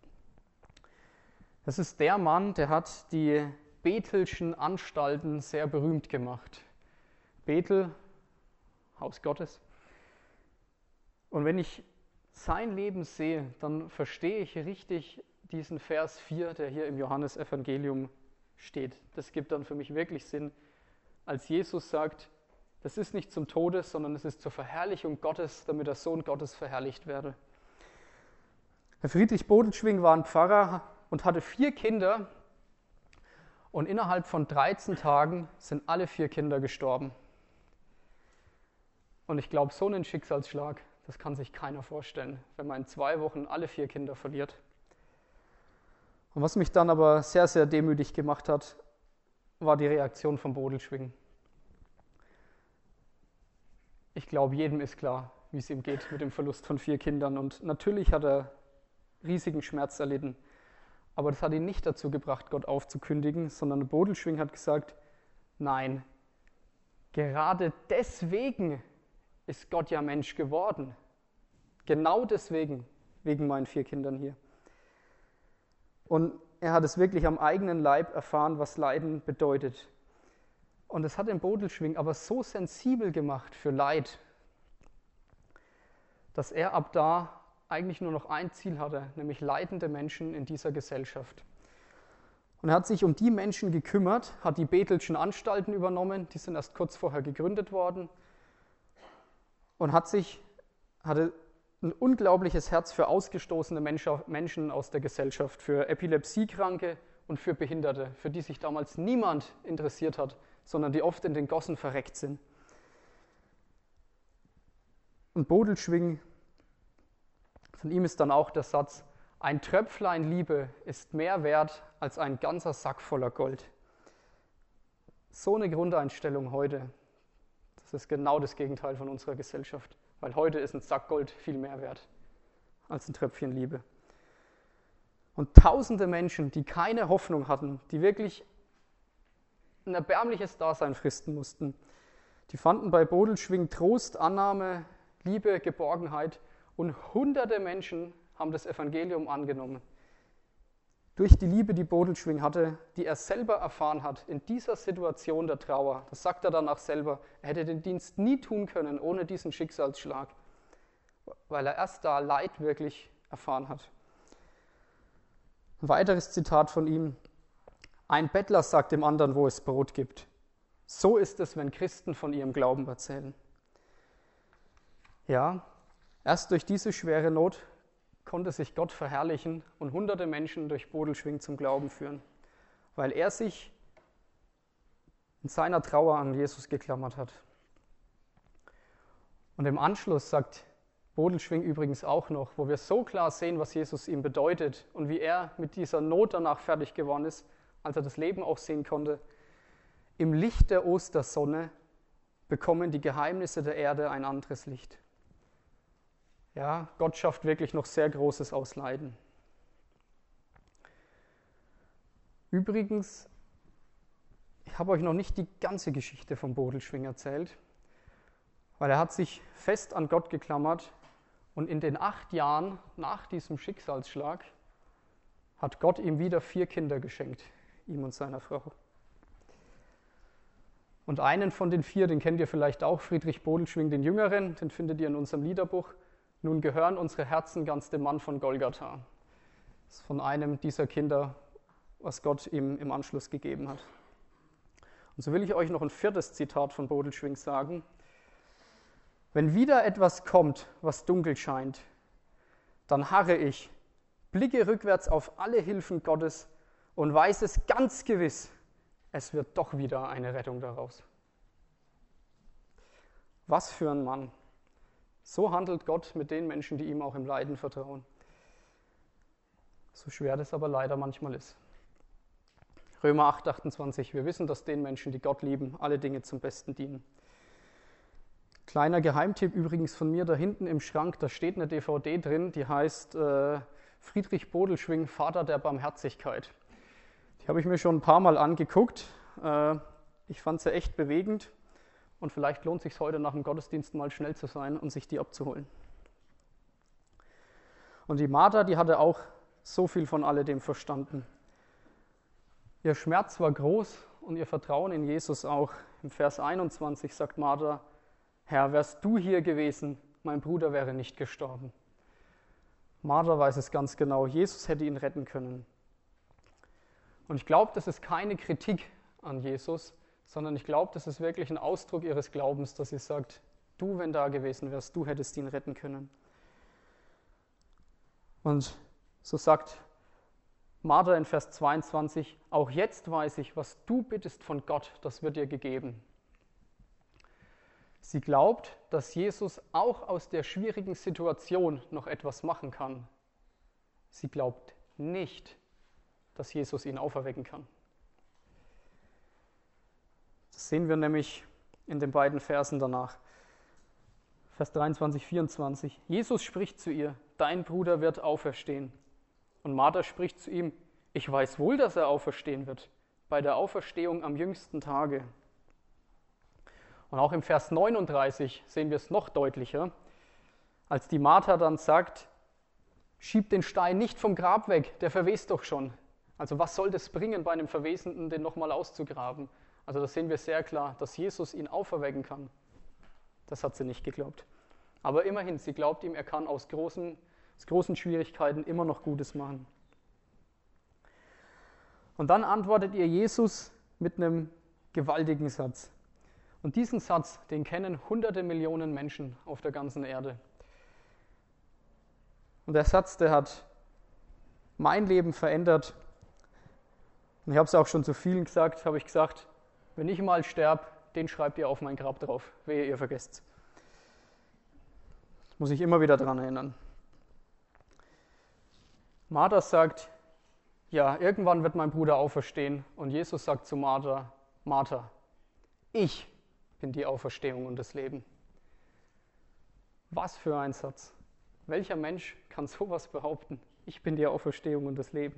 Das ist der Mann, der hat die Bethelschen Anstalten sehr berühmt gemacht. Bethel, Haus Gottes. Und wenn ich sein Leben sehe, dann verstehe ich richtig diesen Vers 4, der hier im Johannesevangelium steht. Das gibt dann für mich wirklich Sinn, als Jesus sagt, das ist nicht zum Tode, sondern es ist zur Verherrlichung Gottes, damit der Sohn Gottes verherrlicht werde. Herr Friedrich Bodelschwingh war ein Pfarrer und hatte 4 Kinder und innerhalb von 13 Tagen sind alle 4 Kinder gestorben. Und ich glaube, so einen Schicksalsschlag, das kann sich keiner vorstellen, wenn man in 2 Wochen alle 4 Kinder verliert. Und was mich dann aber sehr, sehr demütig gemacht hat, war die Reaktion von Bodelschwingh. Ich glaube, jedem ist klar, wie es ihm geht mit dem Verlust von 4 Kindern. Und natürlich hat er riesigen Schmerz erlitten. Aber das hat ihn nicht dazu gebracht, Gott aufzukündigen, sondern Bodelschwingh hat gesagt, nein, gerade deswegen ist Gott ja Mensch geworden. Genau deswegen, wegen meinen 4 Kindern hier. Und er hat es wirklich am eigenen Leib erfahren, was Leiden bedeutet. Und es hat den Bodelschwingh aber so sensibel gemacht für Leid, dass er ab da eigentlich nur noch ein Ziel hatte, nämlich leidende Menschen in dieser Gesellschaft. Und er hat sich um die Menschen gekümmert, hat die Bethelschen Anstalten übernommen, die sind erst kurz vorher gegründet worden, und hatte ein unglaubliches Herz für ausgestoßene Menschen aus der Gesellschaft, für Epilepsiekranke und für Behinderte, für die sich damals niemand interessiert hat, sondern die oft in den Gossen verreckt sind. Und Bodelschwingh, von ihm ist dann auch der Satz, ein Tröpflein Liebe ist mehr wert als ein ganzer Sack voller Gold. So eine Grundeinstellung heute, das ist genau das Gegenteil von unserer Gesellschaft, weil heute ist ein Sack Gold viel mehr wert als ein Tröpfchen Liebe. Und tausende Menschen, die keine Hoffnung hatten, die wirklich ein erbärmliches Dasein fristen mussten, die fanden bei Bodelschwingh Trost, Annahme, Liebe, Geborgenheit, und hunderte Menschen haben das Evangelium angenommen. Durch die Liebe, die Bodelschwingh hatte, die er selber erfahren hat, in dieser Situation der Trauer, das sagt er danach selber, er hätte den Dienst nie tun können ohne diesen Schicksalsschlag, weil er erst da Leid wirklich erfahren hat. Ein weiteres Zitat von ihm, ein Bettler sagt dem anderen, wo es Brot gibt. So ist es, wenn Christen von ihrem Glauben erzählen. Ja, erst durch diese schwere Not konnte sich Gott verherrlichen und hunderte Menschen durch Bodelschwingh zum Glauben führen, weil er sich in seiner Trauer an Jesus geklammert hat. Und im Anschluss sagt Bodelschwingh übrigens auch noch, wo wir so klar sehen, was Jesus ihm bedeutet und wie er mit dieser Not danach fertig geworden ist, als er das Leben auch sehen konnte, im Licht der Ostersonne bekommen die Geheimnisse der Erde ein anderes Licht. Ja, Gott schafft wirklich noch sehr Großes aus Leiden. Übrigens, ich habe euch noch nicht die ganze Geschichte von Bodelschwingh erzählt, weil er hat sich fest an Gott geklammert und in den 8 Jahren nach diesem Schicksalsschlag hat Gott ihm wieder 4 Kinder geschenkt, ihm und seiner Frau. Und einen von den 4, den kennt ihr vielleicht auch, Friedrich Bodelschwingh, den Jüngeren, den findet ihr in unserem Liederbuch. Nun gehören unsere Herzen ganz dem Mann von Golgatha. Das ist von einem dieser Kinder, was Gott ihm im Anschluss gegeben hat. Und so will ich euch noch ein 4. Zitat von Bodelschwingh sagen. Wenn wieder etwas kommt, was dunkel scheint, dann harre ich, blicke rückwärts auf alle Hilfen Gottes und weiß es ganz gewiss, es wird doch wieder eine Rettung daraus. Was für ein Mann! So handelt Gott mit den Menschen, die ihm auch im Leiden vertrauen. So schwer das aber leider manchmal ist. Römer 8, 28. Wir wissen, dass den Menschen, die Gott lieben, alle Dinge zum Besten dienen. Kleiner Geheimtipp übrigens von mir da hinten im Schrank, da steht eine DVD drin, die heißt Friedrich Bodelschwingh, Vater der Barmherzigkeit. Die habe ich mir schon ein paar Mal angeguckt. Ich fand sie echt bewegend und vielleicht lohnt es sich heute nach dem Gottesdienst mal schnell zu sein und sich die abzuholen. Und die Martha, die hatte auch so viel von alledem verstanden. Ihr Schmerz war groß und ihr Vertrauen in Jesus auch. Im Vers 21 sagt Martha: Herr, wärst du hier gewesen, mein Bruder wäre nicht gestorben. Martha weiß es ganz genau, Jesus hätte ihn retten können. Und ich glaube, das ist keine Kritik an Jesus, sondern ich glaube, das ist wirklich ein Ausdruck ihres Glaubens, dass sie sagt: Du, wenn da gewesen wärst, du hättest ihn retten können. Und so sagt Martha in Vers 22, auch jetzt weiß ich, was du bittest von Gott, das wird dir gegeben. Sie glaubt, dass Jesus auch aus der schwierigen Situation noch etwas machen kann. Sie glaubt nicht, dass Jesus ihn auferwecken kann. Das sehen wir nämlich in den beiden Versen danach. Vers 23, 24. Jesus spricht zu ihr: Dein Bruder wird auferstehen. Und Martha spricht zu ihm: Ich weiß wohl, dass er auferstehen wird, bei der Auferstehung am jüngsten Tage. Und auch im Vers 39 sehen wir es noch deutlicher, als die Martha dann sagt: Schieb den Stein nicht vom Grab weg, der verwest doch schon. Also was soll das bringen, bei einem Verwesenden den nochmal auszugraben? Also da sehen wir sehr klar, dass Jesus ihn auferwecken kann. Das hat sie nicht geglaubt. Aber immerhin, sie glaubt ihm, er kann aus großen Schwierigkeiten immer noch Gutes machen. Und dann antwortet ihr Jesus mit einem gewaltigen Satz. Und diesen Satz, den kennen hunderte Millionen Menschen auf der ganzen Erde. Und der Satz, der hat mein Leben verändert. Und ich habe es auch schon zu vielen gesagt, habe ich gesagt: Wenn ich mal sterbe, den schreibt ihr auf mein Grab drauf, wehe ihr vergesst. Das muss ich immer wieder daran erinnern. Martha sagt: Ja, irgendwann wird mein Bruder auferstehen. Und Jesus sagt zu Martha: Martha, ich bin die Auferstehung und das Leben. Was für ein Satz. Welcher Mensch kann sowas behaupten? Ich bin die Auferstehung und das Leben.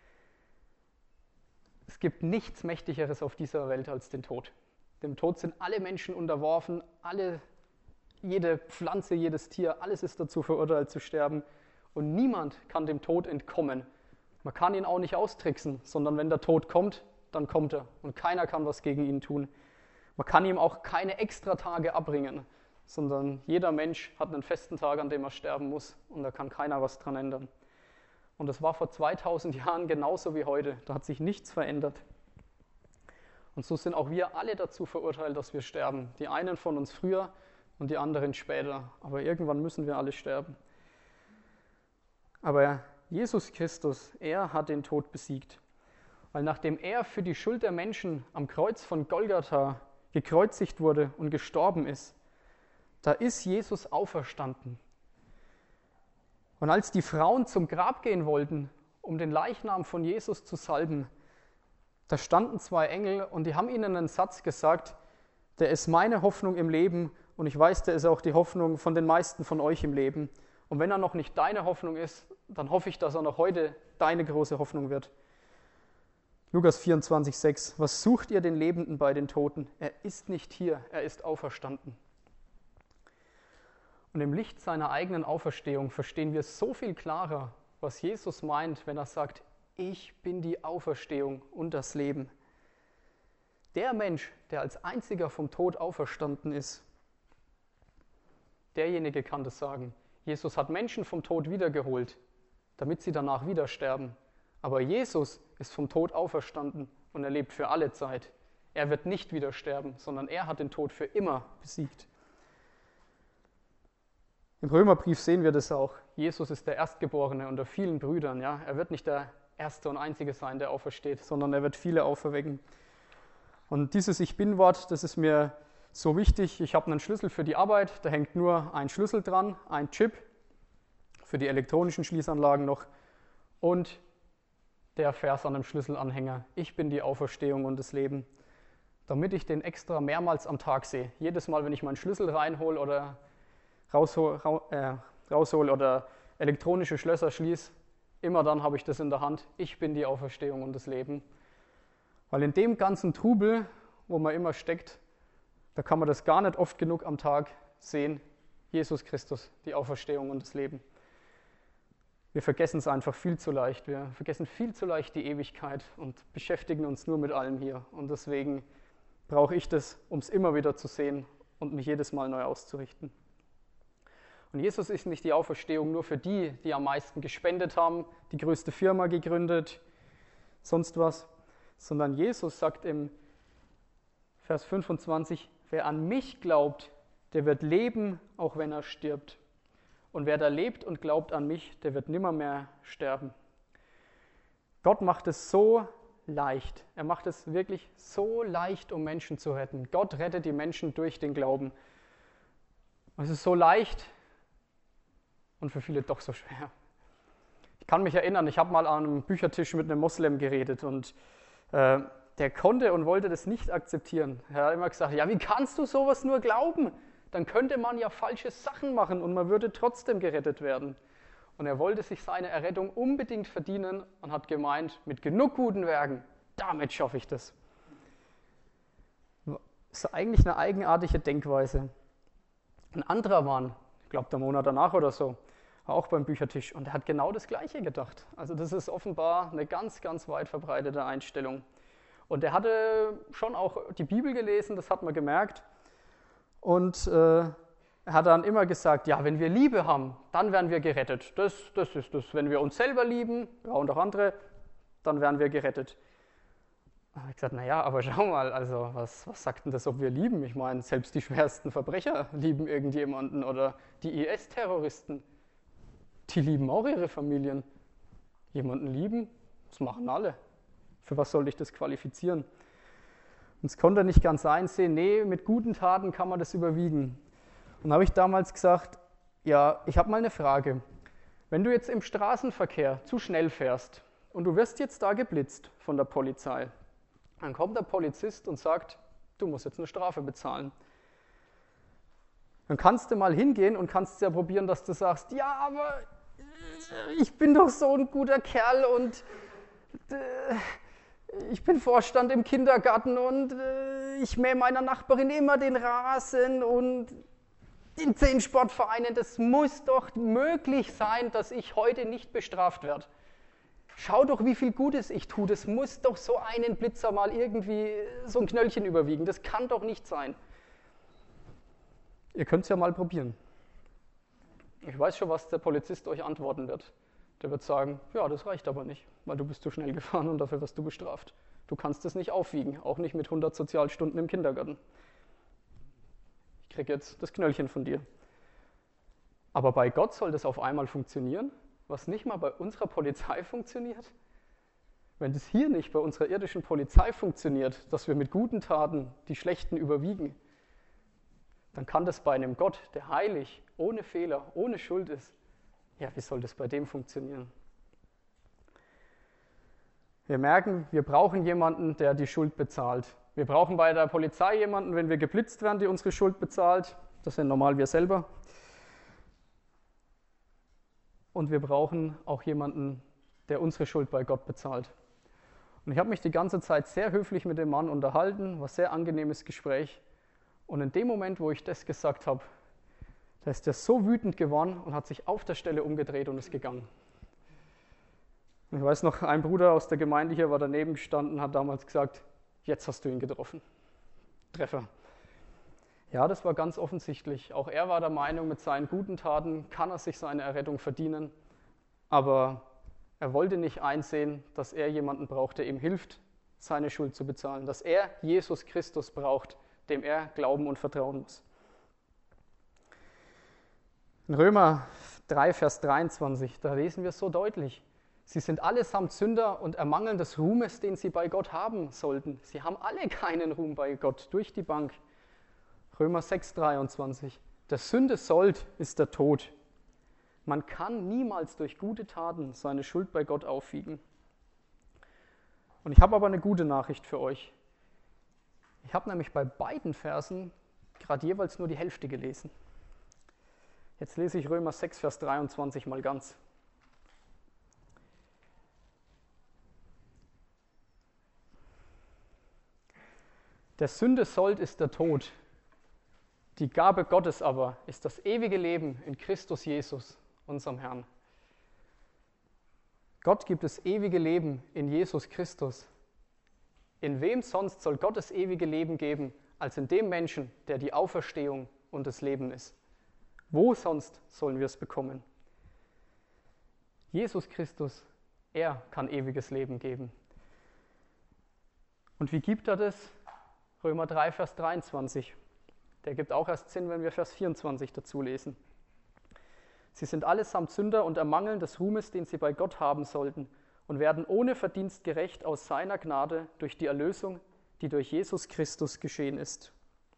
Es gibt nichts Mächtigeres auf dieser Welt als den Tod. Dem Tod sind alle Menschen unterworfen, jede Pflanze, jedes Tier, alles ist dazu verurteilt zu sterben. Und niemand kann dem Tod entkommen. Man kann ihn auch nicht austricksen, sondern wenn der Tod kommt, dann kommt er. Und keiner kann was gegen ihn tun. Man kann ihm auch keine Extratage abbringen, sondern jeder Mensch hat einen festen Tag, an dem er sterben muss. Und da kann keiner was dran ändern. Und das war vor 2000 Jahren genauso wie heute. Da hat sich nichts verändert. Und so sind auch wir alle dazu verurteilt, dass wir sterben. Die einen von uns früher und die anderen später. Aber irgendwann müssen wir alle sterben. Aber Jesus Christus, er hat den Tod besiegt. Weil nachdem er für die Schuld der Menschen am Kreuz von Golgatha gekreuzigt wurde und gestorben ist, da ist Jesus auferstanden. Und als die Frauen zum Grab gehen wollten, um den Leichnam von Jesus zu salben, da standen zwei Engel und die haben ihnen einen Satz gesagt: Der ist meine Hoffnung im Leben und ich weiß, der ist auch die Hoffnung von den meisten von euch im Leben. Und wenn er noch nicht deine Hoffnung ist, dann hoffe ich, dass er noch heute deine große Hoffnung wird. Lukas 24,6: Was sucht ihr den Lebenden bei den Toten? Er ist nicht hier, er ist auferstanden. Und im Licht seiner eigenen Auferstehung verstehen wir so viel klarer, was Jesus meint, wenn er sagt: Ich bin die Auferstehung und das Leben. Der Mensch, der als einziger vom Tod auferstanden ist, derjenige kann das sagen. Jesus hat Menschen vom Tod wiedergeholt, damit sie danach wieder sterben. Aber Jesus ist vom Tod auferstanden und er lebt für alle Zeit. Er wird nicht wieder sterben, sondern er hat den Tod für immer besiegt. Im Römerbrief sehen wir das auch. Jesus ist der Erstgeborene unter vielen Brüdern. Ja? Er wird nicht der Erste und Einzige sein, der aufersteht, sondern er wird viele auferwecken. Und dieses Ich Bin-Wort, das ist mir so wichtig. Ich habe einen Schlüssel für die Arbeit, da hängt nur ein Schlüssel dran, ein Chip für die elektronischen Schließanlagen noch und der Vers an dem Schlüsselanhänger: Ich bin die Auferstehung und das Leben. Damit ich den extra mehrmals am Tag sehe. Jedes Mal, wenn ich meinen Schlüssel reinhole oder raushol oder elektronische Schlösser schließe, immer dann habe ich das in der Hand. Ich bin die Auferstehung und das Leben. Weil in dem ganzen Trubel, wo man immer steckt, da kann man das gar nicht oft genug am Tag sehen. Jesus Christus, die Auferstehung und das Leben. Wir vergessen es einfach viel zu leicht. Wir vergessen viel zu leicht die Ewigkeit und beschäftigen uns nur mit allem hier. Und deswegen brauche ich das, um es immer wieder zu sehen und mich jedes Mal neu auszurichten. Und Jesus ist nicht die Auferstehung nur für die, die am meisten gespendet haben, die größte Firma gegründet, sonst was, sondern Jesus sagt im Vers 25, wer an mich glaubt, der wird leben, auch wenn er stirbt. Und wer da lebt und glaubt an mich, der wird nimmermehr sterben. Gott macht es so leicht. Er macht es wirklich so leicht, um Menschen zu retten. Gott rettet die Menschen durch den Glauben. Es ist so leicht und für viele doch so schwer. Ich kann mich erinnern, ich habe mal an einem Büchertisch mit einem Moslem geredet und der konnte und wollte das nicht akzeptieren. Er hat immer gesagt, ja, wie kannst du sowas nur glauben? Dann könnte man ja falsche Sachen machen und man würde trotzdem gerettet werden. Und er wollte sich seine Errettung unbedingt verdienen und hat gemeint, mit genug guten Werken, damit schaffe ich das. Das ist eigentlich eine eigenartige Denkweise. Ein anderer Mann, ich glaube der Monat danach oder so, war auch beim Büchertisch und er hat genau das Gleiche gedacht. Also das ist offenbar eine ganz, ganz weit verbreitete Einstellung. Und er hatte schon auch die Bibel gelesen, das hat man gemerkt. Und er hat dann immer gesagt, ja, wenn wir Liebe haben, dann werden wir gerettet. Das ist das. Wenn wir uns selber lieben, ja, und auch andere, dann werden wir gerettet. Da habe ich gesagt, naja, aber schau mal, also was sagt denn das, ob wir lieben? Ich meine, selbst die schwersten Verbrecher lieben irgendjemanden oder die IS-Terroristen, die lieben auch ihre Familien. Jemanden lieben, das machen alle. Für was soll ich das qualifizieren? Und es konnte er nicht ganz einsehen, nee, mit guten Taten kann man das überwiegen. Und da habe ich damals gesagt, ja, ich habe mal eine Frage. Wenn du jetzt im Straßenverkehr zu schnell fährst und du wirst jetzt da geblitzt von der Polizei, dann kommt der Polizist und sagt, du musst jetzt eine Strafe bezahlen. Dann kannst du mal hingehen und kannst ja probieren, dass du sagst, ja, aber ich bin doch so ein guter Kerl und ich bin Vorstand im Kindergarten und ich mähe meiner Nachbarin immer den Rasen und in 10 Sportvereinen, das muss doch möglich sein, dass ich heute nicht bestraft werde. Schau doch, wie viel Gutes ich tue, das muss doch so einen Blitzer mal irgendwie so ein Knöllchen überwiegen, das kann doch nicht sein. Ihr könnt es ja mal probieren. Ich weiß schon, was der Polizist euch antworten wird. Der wird sagen, ja, das reicht aber nicht, weil du bist zu schnell gefahren und dafür wirst du bestraft. Du kannst es nicht aufwiegen, auch nicht mit 100 Sozialstunden im Kindergarten. Ich kriege jetzt das Knöllchen von dir. Aber bei Gott soll das auf einmal funktionieren, was nicht mal bei unserer Polizei funktioniert. Wenn das hier nicht bei unserer irdischen Polizei funktioniert, dass wir mit guten Taten die schlechten überwiegen, dann kann das bei einem Gott, der heilig, ohne Fehler, ohne Schuld ist, ja, wie soll das bei dem funktionieren? Wir merken, wir brauchen jemanden, der die Schuld bezahlt. Wir brauchen bei der Polizei jemanden, wenn wir geblitzt werden, die unsere Schuld bezahlt. Das sind normal wir selber. Und wir brauchen auch jemanden, der unsere Schuld bei Gott bezahlt. Und ich habe mich die ganze Zeit sehr höflich mit dem Mann unterhalten, war ein sehr angenehmes Gespräch. Und in dem Moment, wo ich das gesagt habe, da ist er so wütend geworden und hat sich auf der Stelle umgedreht und ist gegangen. Und ich weiß noch, ein Bruder aus der Gemeinde hier war daneben gestanden und hat damals gesagt, jetzt hast du ihn getroffen. Treffer. Ja, das war ganz offensichtlich. Auch er war der Meinung, mit seinen guten Taten kann er sich seine Errettung verdienen. Aber er wollte nicht einsehen, dass er jemanden braucht, der ihm hilft, seine Schuld zu bezahlen. Dass er Jesus Christus braucht, dem er glauben und vertrauen muss. In Römer 3, Vers 23, da lesen wir es so deutlich. Sie sind allesamt Sünder und ermangeln des Ruhmes, den sie bei Gott haben sollten. Sie haben alle keinen Ruhm bei Gott, durch die Bank. Römer 6, 23. Der Sünde Sold ist der Tod. Man kann niemals durch gute Taten seine Schuld bei Gott aufwiegen. Und ich habe aber eine gute Nachricht für euch. Ich habe nämlich bei beiden Versen gerade jeweils nur die Hälfte gelesen. Jetzt lese ich Römer 6, Vers 23 mal ganz. Der Sünde Sold ist der Tod. Die Gabe Gottes aber ist das ewige Leben in Christus Jesus, unserem Herrn. Gott gibt das ewige Leben in Jesus Christus. In wem sonst soll Gott das ewige Leben geben, als in dem Menschen, der die Auferstehung und das Leben ist? Wo sonst sollen wir es bekommen? Jesus Christus, er kann ewiges Leben geben. Und wie gibt er das? Römer 3, Vers 23. Der gibt auch erst Sinn, wenn wir Vers 24 dazu lesen. Sie sind allesamt Sünder und ermangeln des Ruhmes, den sie bei Gott haben sollten, und werden ohne Verdienst gerecht aus seiner Gnade durch die Erlösung, die durch Jesus Christus geschehen ist.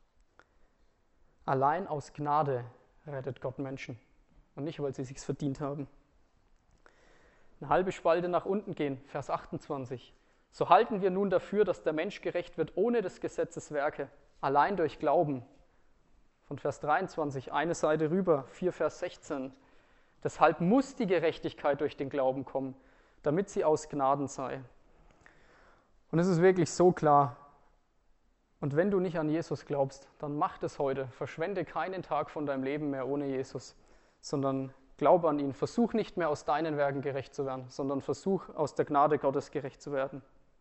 Allein aus Gnade rettet Gott Menschen und nicht, weil sie es sich verdient haben. Eine halbe Spalte nach unten gehen, Vers 28. So halten wir nun dafür, dass der Mensch gerecht wird ohne des Gesetzes Werke, allein durch Glauben. Von Vers 23, eine Seite rüber, 4 Vers 16. Deshalb muss die Gerechtigkeit durch den Glauben kommen, damit sie aus Gnaden sei. Und es ist wirklich so klar. Und wenn du nicht an Jesus glaubst, dann mach es heute. Verschwende keinen Tag von deinem Leben mehr ohne Jesus, sondern glaube an ihn. Versuch nicht mehr aus deinen Werken gerecht zu werden, sondern versuch aus der Gnade Gottes gerecht zu werden.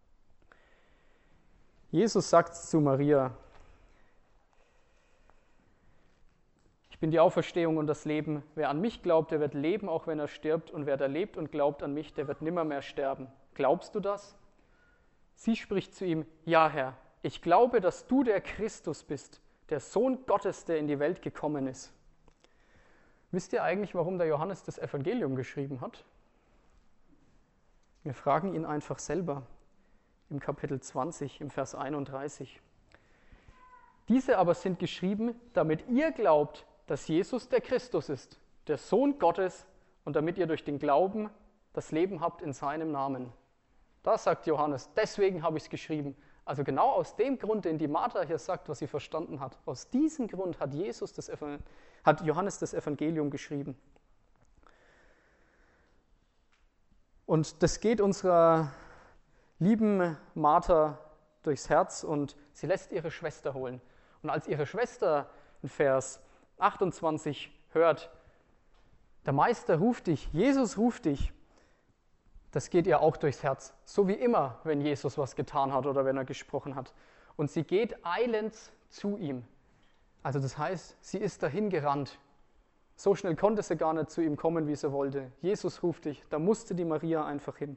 Jesus sagt zu Maria: Ich bin die Auferstehung und das Leben. Wer an mich glaubt, der wird leben, auch wenn er stirbt. Und wer da lebt und glaubt an mich, der wird nimmermehr sterben. Glaubst du das? Sie spricht zu ihm: Ja, Herr, ich glaube, dass du der Christus bist, der Sohn Gottes, der in die Welt gekommen ist. Wisst ihr eigentlich, warum der Johannes das Evangelium geschrieben hat? Wir fragen ihn einfach selber im Kapitel 20, im Vers 31. Diese aber sind geschrieben, damit ihr glaubt, dass Jesus der Christus ist, der Sohn Gottes, und damit ihr durch den Glauben das Leben habt in seinem Namen. Das sagt Johannes, deswegen habe ich es geschrieben. Also genau aus dem Grund, den die Martha hier sagt, was sie verstanden hat. Aus diesem Grund hat Johannes das Evangelium geschrieben. Und das geht unserer lieben Martha durchs Herz und sie lässt ihre Schwester holen. Und als ihre Schwester in Vers 28 hört, der Meister ruft dich, Jesus ruft dich, das geht ihr auch durchs Herz. So wie immer, wenn Jesus was getan hat oder wenn er gesprochen hat. Und sie geht eilends zu ihm. Also das heißt, sie ist dahin gerannt. So schnell konnte sie gar nicht zu ihm kommen, wie sie wollte. Jesus ruft dich, da musste die Maria einfach hin.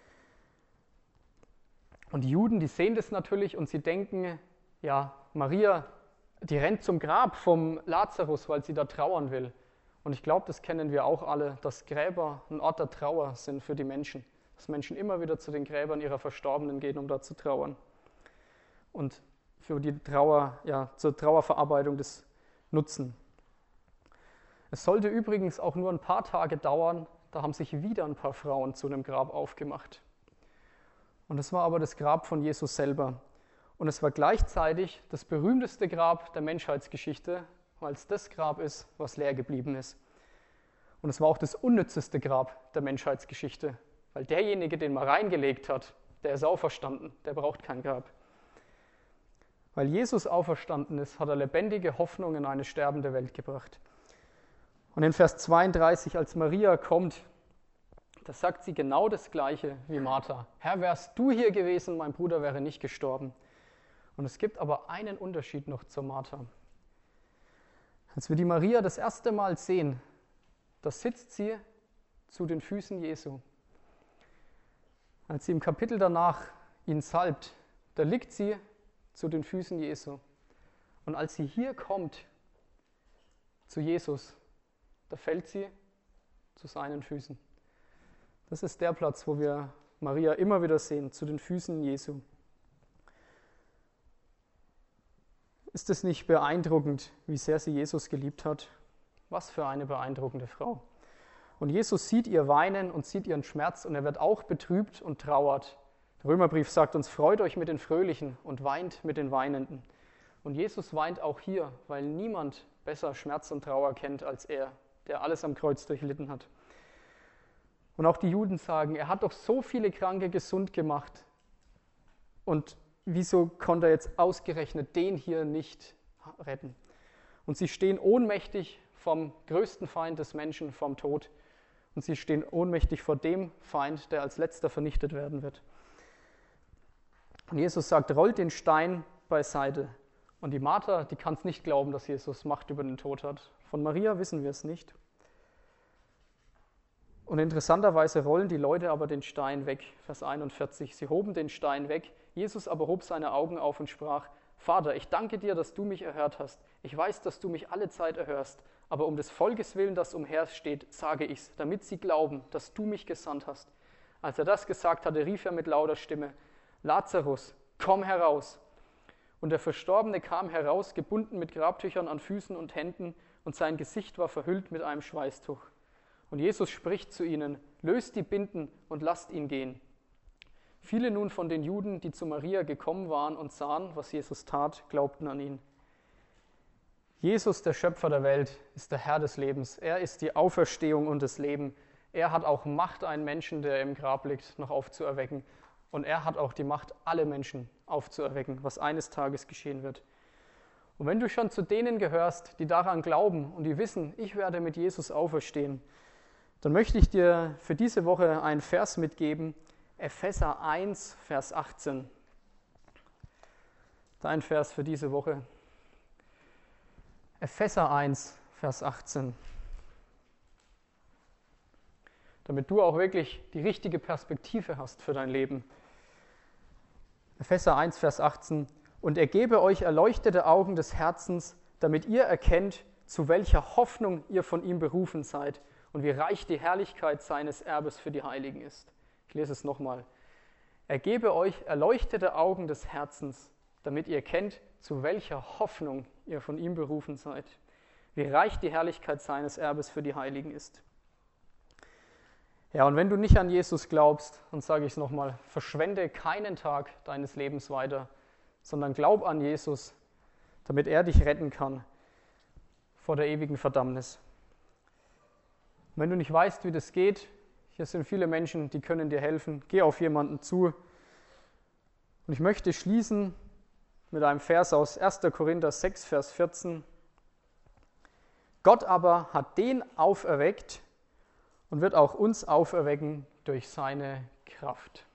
Und die Juden, die sehen das natürlich und sie denken, ja, Maria, die rennt zum Grab vom Lazarus, weil sie da trauern will. Und ich glaube, das kennen wir auch alle, dass Gräber ein Ort der Trauer sind für die Menschen. Dass Menschen immer wieder zu den Gräbern ihrer Verstorbenen gehen, um da zu trauern. Und für die Trauer, ja, zur Trauerverarbeitung das nutzen. Es sollte übrigens auch nur ein paar Tage dauern, da haben sich wieder ein paar Frauen zu einem Grab aufgemacht. Und es war aber das Grab von Jesus selber. Und es war gleichzeitig das berühmteste Grab der Menschheitsgeschichte, weil es das Grab ist, was leer geblieben ist. Und es war auch das unnützeste Grab der Menschheitsgeschichte, weil derjenige, den man reingelegt hat, der ist auferstanden, der braucht kein Grab. Weil Jesus auferstanden ist, hat er lebendige Hoffnung in eine sterbende Welt gebracht. Und in Vers 32, als Maria kommt, da sagt sie genau das Gleiche wie Martha. Herr, wärst du hier gewesen, mein Bruder wäre nicht gestorben. Und es gibt aber einen Unterschied noch zur Martha. Als wir die Maria das erste Mal sehen, da sitzt sie zu den Füßen Jesu. Als sie im Kapitel danach ihn salbt, da liegt sie zu den Füßen Jesu. Und als sie hier kommt zu Jesus, da fällt sie zu seinen Füßen. Das ist der Platz, wo wir Maria immer wieder sehen, zu den Füßen Jesu. Ist es nicht beeindruckend, wie sehr sie Jesus geliebt hat? Was für eine beeindruckende Frau. Und Jesus sieht ihr weinen und sieht ihren Schmerz und er wird auch betrübt und trauert. Der Römerbrief sagt uns, freut euch mit den Fröhlichen und weint mit den Weinenden. Und Jesus weint auch hier, weil niemand besser Schmerz und Trauer kennt als er, der alles am Kreuz durchlitten hat. Und auch die Juden sagen, er hat doch so viele Kranke gesund gemacht. Und wieso konnte er jetzt ausgerechnet den hier nicht retten? Und sie stehen ohnmächtig vom größten Feind des Menschen, vom Tod. Und sie stehen ohnmächtig vor dem Feind, der als letzter vernichtet werden wird. Und Jesus sagt, rollt den Stein beiseite. Und die Martha, die kann es nicht glauben, dass Jesus Macht über den Tod hat. Von Maria wissen wir es nicht. Und interessanterweise rollen die Leute aber den Stein weg. Vers 41. Sie hoben den Stein weg. Jesus aber hob seine Augen auf und sprach, Vater, ich danke dir, dass du mich erhört hast. Ich weiß, dass du mich alle Zeit erhörst. Aber um des Volkes willen, das umhersteht, sage ich's, damit sie glauben, dass du mich gesandt hast. Als er das gesagt hatte, rief er mit lauter Stimme, Lazarus, komm heraus. Und der Verstorbene kam heraus, gebunden mit Grabtüchern an Füßen und Händen, und sein Gesicht war verhüllt mit einem Schweißtuch. Und Jesus spricht zu ihnen, löst die Binden und lasst ihn gehen. Viele nun von den Juden, die zu Maria gekommen waren und sahen, was Jesus tat, glaubten an ihn. Jesus, der Schöpfer der Welt, ist der Herr des Lebens. Er ist die Auferstehung und das Leben. Er hat auch Macht, einen Menschen, der im Grab liegt, noch aufzuerwecken. Und er hat auch die Macht, alle Menschen aufzuerwecken, was eines Tages geschehen wird. Und wenn du schon zu denen gehörst, die daran glauben und die wissen, ich werde mit Jesus auferstehen, dann möchte ich dir für diese Woche einen Vers mitgeben, Epheser 1, Vers 18. Dein Vers für diese Woche. Epheser 1, Vers 18. Damit du auch wirklich die richtige Perspektive hast für dein Leben. Epheser 1, Vers 18. Und er gebe euch erleuchtete Augen des Herzens, damit ihr erkennt, zu welcher Hoffnung ihr von ihm berufen seid und wie reich die Herrlichkeit seines Erbes für die Heiligen ist. Ich lese es nochmal. Er gebe euch erleuchtete Augen des Herzens, damit ihr kennt, zu welcher Hoffnung ihr von ihm berufen seid, wie reich die Herrlichkeit seines Erbes für die Heiligen ist. Ja, und wenn du nicht an Jesus glaubst, dann sage ich es nochmal, verschwende keinen Tag deines Lebens weiter, sondern glaub an Jesus, damit er dich retten kann vor der ewigen Verdammnis. Und wenn du nicht weißt, wie das geht, hier sind viele Menschen, die können dir helfen. Geh auf jemanden zu. Und ich möchte schließen mit einem Vers aus 1. Korinther 6, Vers 14. Gott aber hat den auferweckt und wird auch uns auferwecken durch seine Kraft.